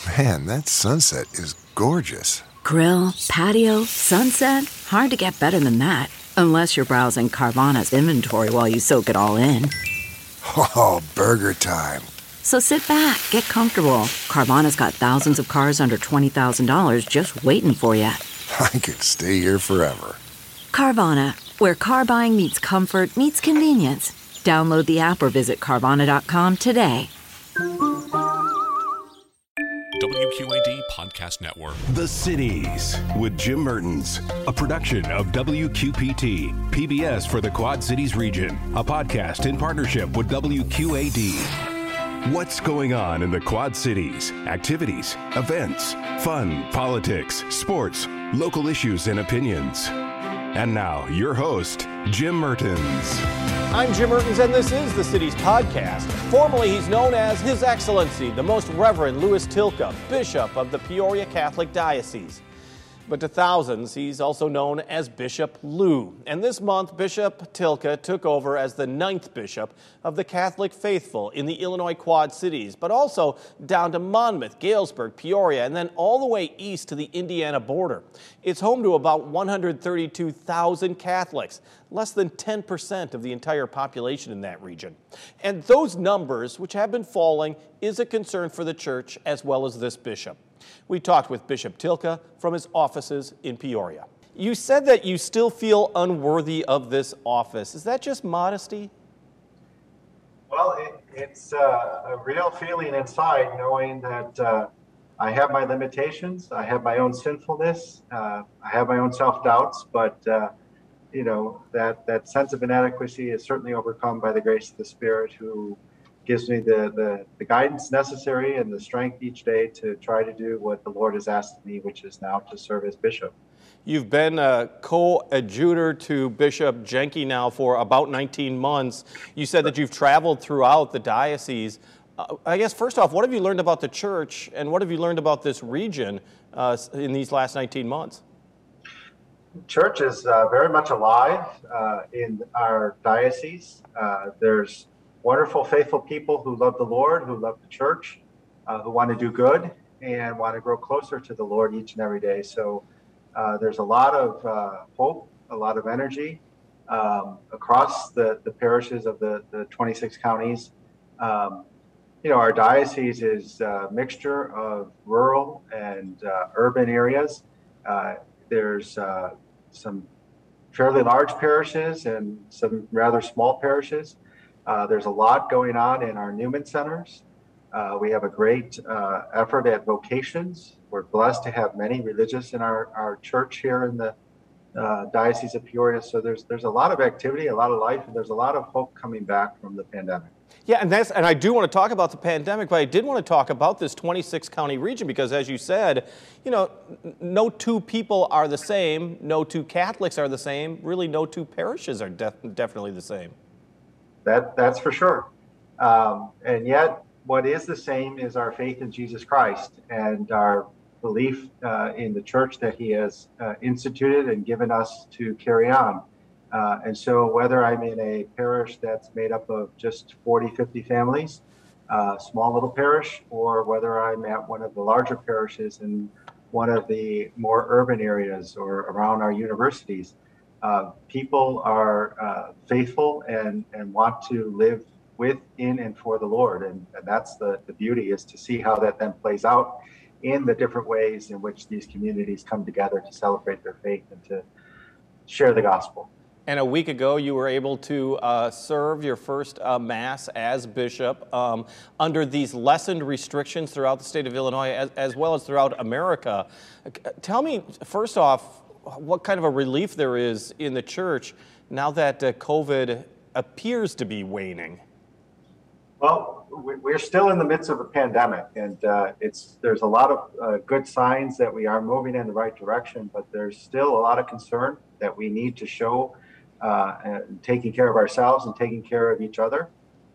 Man, that sunset is gorgeous. Grill, patio, sunset. Hard to get better than that. Unless you're browsing Carvana's inventory while you soak it all in. Oh, burger time. So sit back, get comfortable. Carvana's got thousands of cars under $20,000 just waiting for you. I could stay here forever. Carvana, where car buying meets comfort meets convenience. Download the app or visit Carvana.com today. WQAD Podcast Network. The Cities with Jim Mertens, a production of WQPT, PBS for the Quad Cities region, a podcast in partnership with WQAD. What's going on in the Quad Cities? Activities, events, fun, politics, sports, local issues and opinions. And now, your host, Jim Mertens. I'm Jim Mertens, and this is the City's Podcast. Formerly, he's known as His Excellency, the Most Reverend Louis Tilka, Bishop of the Peoria Catholic Diocese. But to thousands, he's also known as Bishop Lou. And this month, Bishop Tilka took over as the 9th bishop of the Catholic faithful in the Illinois Quad Cities, but also down to Monmouth, Galesburg, Peoria, and then all the way east to the Indiana border. It's home to about 132,000 Catholics, less than 10% of the entire population in that region. And those numbers, which have been falling, is a concern for the church as well as this bishop. We talked with Bishop Tilka from his offices in Peoria. You said that you still feel unworthy of this office. Is that just modesty? Well, it's a real feeling inside knowing that I have my limitations, I have my own sinfulness, I have my own self-doubts, but that sense of inadequacy is certainly overcome by the grace of the Spirit, who gives me the guidance necessary and the strength each day to try to do what the Lord has asked me, which is now to serve as bishop. You've been a co-adjutor to Bishop Jenke now for about 19 months. You said that you've traveled throughout the diocese. I guess, first off, what have you learned about the church, and what have you learned about this region in these last 19 months? Church is very much alive in our diocese. There's wonderful, faithful people who love the Lord, who love the church, who want to do good and want to grow closer to the Lord each and every day. So there's a lot of hope, a lot of energy across the parishes of the 26 counties. Our diocese is a mixture of rural and urban areas. There's some fairly large parishes and some rather small parishes. There's a lot going on in our Newman centers. We have a great effort at vocations. We're blessed to have many religious in our church here in the Diocese of Peoria. So there's a lot of activity, a lot of life, and there's a lot of hope coming back from the pandemic. Yeah, and I do want to talk about the pandemic, but I did want to talk about this 26-county region because, as you said, no two people are the same, no two Catholics are the same, really no two parishes are definitely the same. That's for sure. And yet, what is the same is our faith in Jesus Christ and our belief in the church that he has instituted and given us to carry on. And so whether I'm in a parish that's made up of just 40, 50 families, small little parish, or whether I'm at one of the larger parishes in one of the more urban areas or around our universities, people are faithful and want to live with, in, and for the Lord. And that's the beauty, is to see how that then plays out in the different ways in which these communities come together to celebrate their faith and to share the gospel. And a week ago, you were able to serve your first Mass as bishop under these lessened restrictions throughout the state of Illinois, as well as throughout America. Tell me, first off, what kind of a relief there is in the church now that COVID appears to be waning. Well, we're still in the midst of a pandemic, and there's a lot of good signs that we are moving in the right direction, but there's still a lot of concern that we need to show taking care of ourselves and taking care of each other.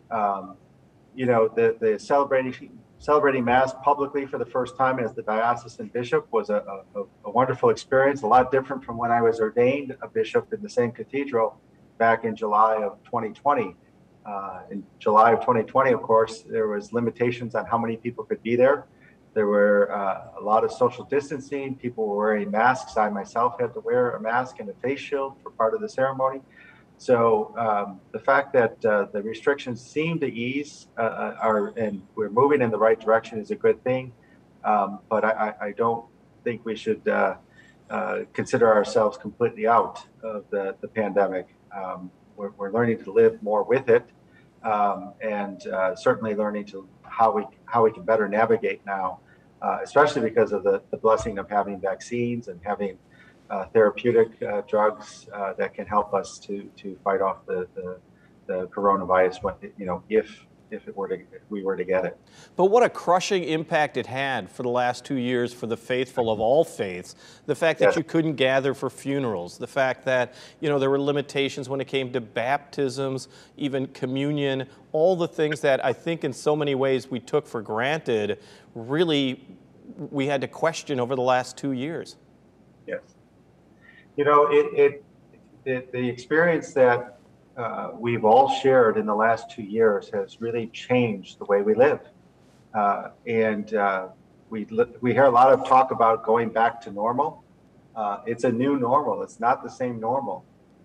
The celebrating Mass publicly for the first time as the diocesan bishop was a wonderful experience, a lot different from when I was ordained a bishop in the same cathedral back in July of 2020. In July of 2020, of course, there was limitations on how many people could be there. There were a lot of social distancing. People were wearing masks. I myself had to wear a mask and a face shield for part of the ceremony. So the fact that the restrictions seem to ease and we're moving in the right direction is a good thing. But I don't think we should consider ourselves completely out of the pandemic. We're learning to live more with it, and certainly learning to how we can better navigate now, especially because of the blessing of having vaccines and having therapeutic drugs that can help us to fight off the coronavirus when, if we were to get it. But what a crushing impact it had for the last 2 years for the faithful of all faiths. The fact that you couldn't gather for funerals, the fact that, there were limitations when it came to baptisms, even communion, all the things that I think in so many ways we took for granted, really we had to question over the last 2 years. Yes. The experience that we've all shared in the last 2 years has really changed the way we live. We hear a lot of talk about going back to normal. It's a new normal. It's not the same normal.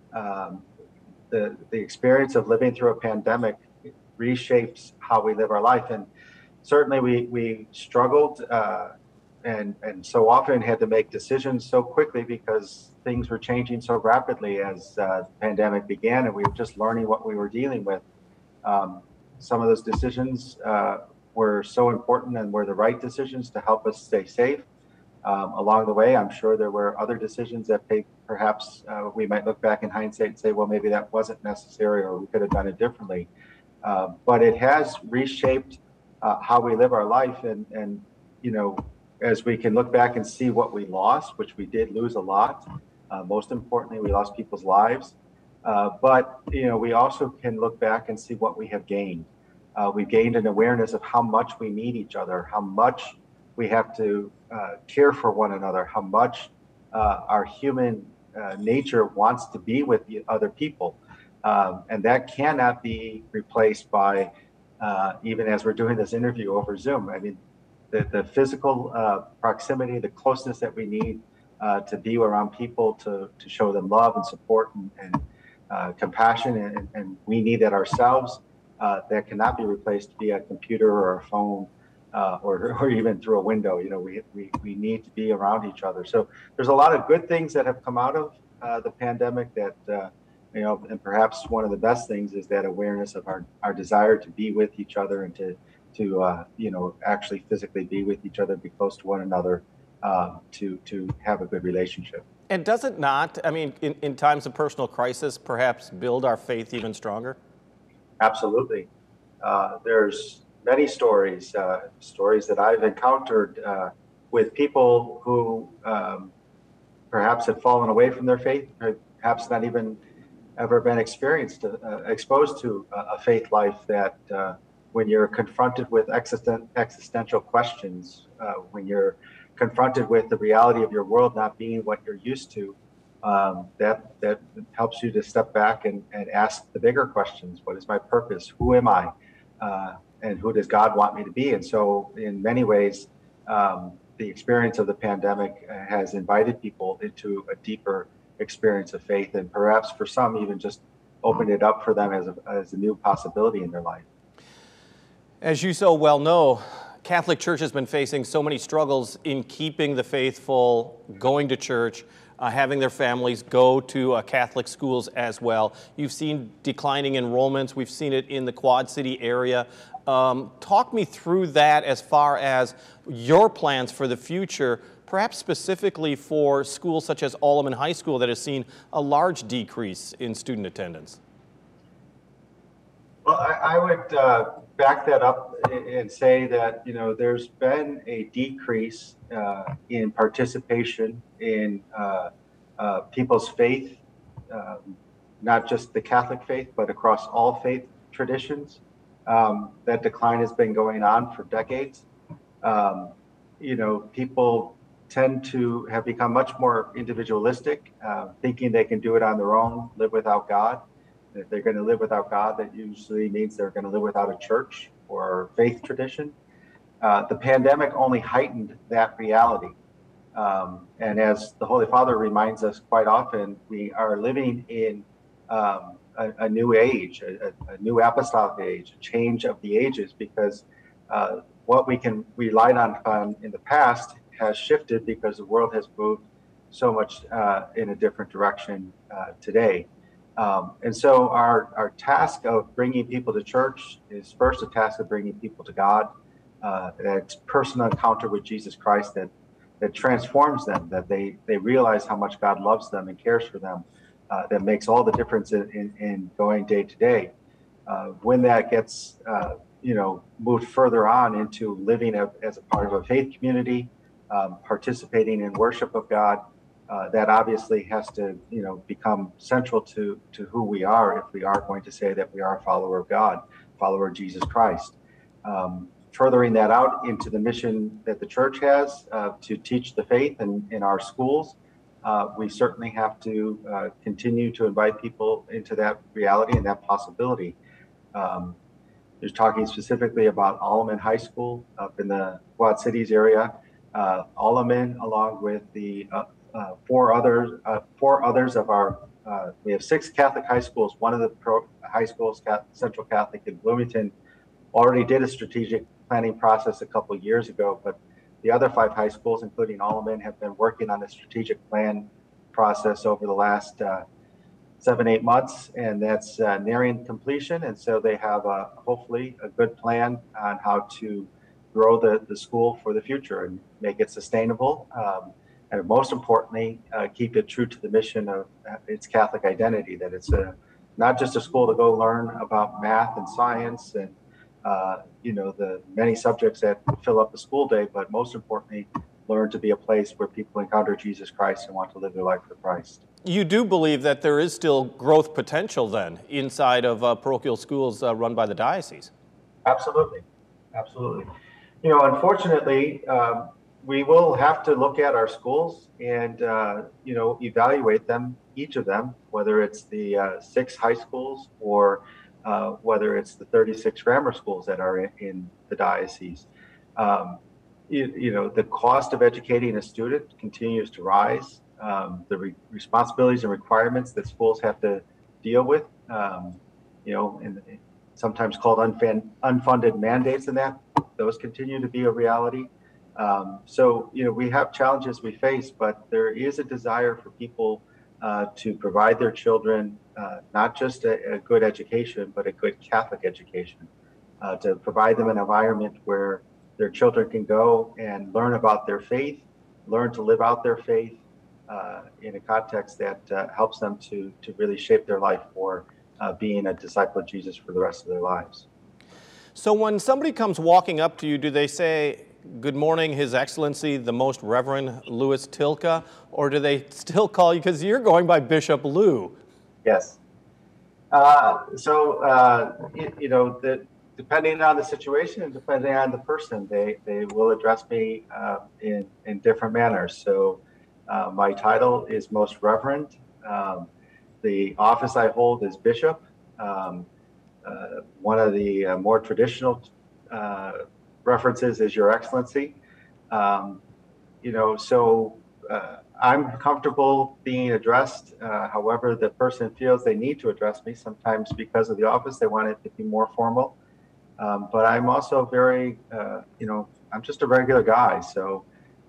The experience of living through a pandemic reshapes how we live our life. And certainly we struggled and so often had to make decisions so quickly because things were changing so rapidly as the pandemic began, and we were just learning what we were dealing with. Some of those decisions were so important and were the right decisions to help us stay safe. Along the way, I'm sure there were other decisions that perhaps we might look back in hindsight and say, well, maybe that wasn't necessary or we could have done it differently. But it has reshaped how we live our life. And as we can look back and see what we lost, which we did lose a lot. Most importantly, we lost people's lives. But we also can look back and see what we have gained. We've gained an awareness of how much we need each other, how much we have to care for one another, how much our human nature wants to be with the other people. And that cannot be replaced by, even as we're doing this interview over Zoom. I mean, the physical proximity, the closeness that we need to be around people, to show them love and support and compassion, and we need that ourselves. That cannot be replaced via a computer or a phone or even through a window. We need to be around each other. So there's a lot of good things that have come out of the pandemic that, and perhaps one of the best things is that awareness of our desire to be with each other and to actually physically be with each other, be close to one another, to have a good relationship. And does it not, in times of personal crisis, perhaps build our faith even stronger? Absolutely. There's many stories that I've encountered with people who perhaps have fallen away from their faith, perhaps not even ever been exposed to a faith life that when you're confronted with existential questions, when you're confronted with the reality of your world not being what you're used to, that helps you to step back and ask the bigger questions. What is my purpose? Who am I? And who does God want me to be? And so in many ways, the experience of the pandemic has invited people into a deeper experience of faith, and perhaps for some even just opened it up for them as a new possibility in their life. As you so well know, Catholic Church has been facing so many struggles in keeping the faithful going to church, having their families go to Catholic schools as well. You've seen declining enrollments. We've seen it in the Quad City area. Talk me through that as far as your plans for the future, perhaps specifically for schools such as Alleman High School that has seen a large decrease in student attendance. Well, I would back that up and say that, there's been a decrease in participation in people's faith, not just the Catholic faith, but across all faith traditions. That decline has been going on for decades. People tend to have become much more individualistic, thinking they can do it on their own, live without God. If they're going to live without God, that usually means they're going to live without a church or faith tradition. The pandemic only heightened that reality. And as the Holy Father reminds us quite often, we are living in a new age, a new apostolic age, a change of the ages, because what we can rely on in the past has shifted because the world has moved so much in a different direction today. And so our task of bringing people to church is first a task of bringing people to God, that personal encounter with Jesus Christ that transforms them, that they realize how much God loves them and cares for them, that makes all the difference in going day to day. When that gets moved further on into living as a part of a faith community, participating in worship of God, that obviously has to become central to who we are if we are going to say that we are a follower of God, follower of Jesus Christ. Furthering that out into the mission that the church has to teach the faith in our schools, we certainly have to continue to invite people into that reality and that possibility. You're talking specifically about Alleman High School up in the Quad Cities area. Alleman, along with the four others of our, we have 6 Catholic high schools. One of the high schools, Central Catholic in Bloomington, already did a strategic planning process a couple of years ago, but the other 5 high schools, including Alleman, have been working on a strategic plan process over the last 7-8 months, and that's nearing completion. And so they have hopefully a good plan on how to grow the school for the future and make it sustainable. And most importantly, keep it true to the mission of its Catholic identity, that it's not just a school to go learn about math and science and the many subjects that fill up the school day, but most importantly, learn to be a place where people encounter Jesus Christ and want to live their life for Christ. You do believe that there is still growth potential then inside of parochial schools run by the diocese? Absolutely. Unfortunately, we will have to look at our schools and, evaluate them, each of them, whether it's the 6 high schools or whether it's the 36 grammar schools that are in the diocese. The cost of educating a student continues to rise. The responsibilities and requirements that schools have to deal with, and sometimes called unfunded mandates, and those continue to be a reality. So we have challenges we face, but there is a desire for people to provide their children not just a good education, but a good Catholic education, to provide them an environment where their children can go and learn about their faith, learn to live out their faith in a context that helps them to really shape their life for being a disciple of Jesus for the rest of their lives. So when somebody comes walking up to you, do they say, "Good morning, His Excellency, the Most Reverend Louis Tilka," or do they still call you, because you're going by Bishop Lou? Yes. Depending on the situation and depending on the person, they will address me in different manners. So my title is Most Reverend. The office I hold is Bishop. One of the more traditional references is Your Excellency. I'm comfortable being addressed however the person feels they need to address me. Sometimes because of the office, they want it to be more formal. But I'm also very, I'm just a regular guy. So,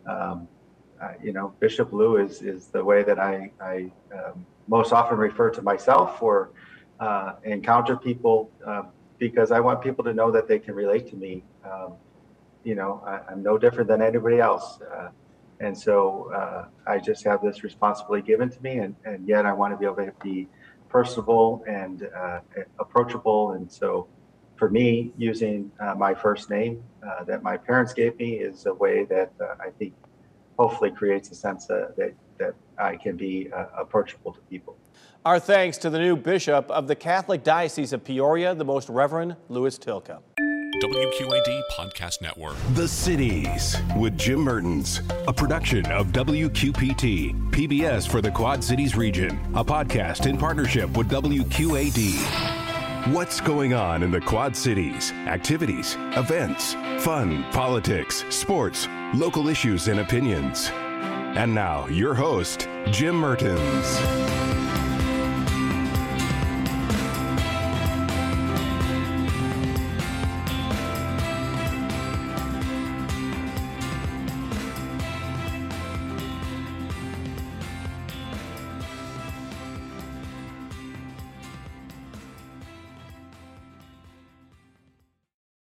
Bishop Lou is the way that I most often refer to myself or encounter people because I want people to know that they can relate to me. I'm no different than anybody else. And so I just have this responsibility given to me, and yet I want to be able to be personable and approachable. And so for me, using my first name that my parents gave me is a way that I think hopefully creates a sense that I can be approachable to people. Our thanks to the new Bishop of the Catholic Diocese of Peoria, the Most Reverend Louis Tilka. WQAD Podcast Network. The Cities with Jim Mertens, a production of WQPT, PBS for the Quad Cities region, a podcast in partnership with WQAD. What's going on in the Quad Cities? Activities, events, fun, politics, sports, local issues and opinions. And now, your host, Jim Mertens.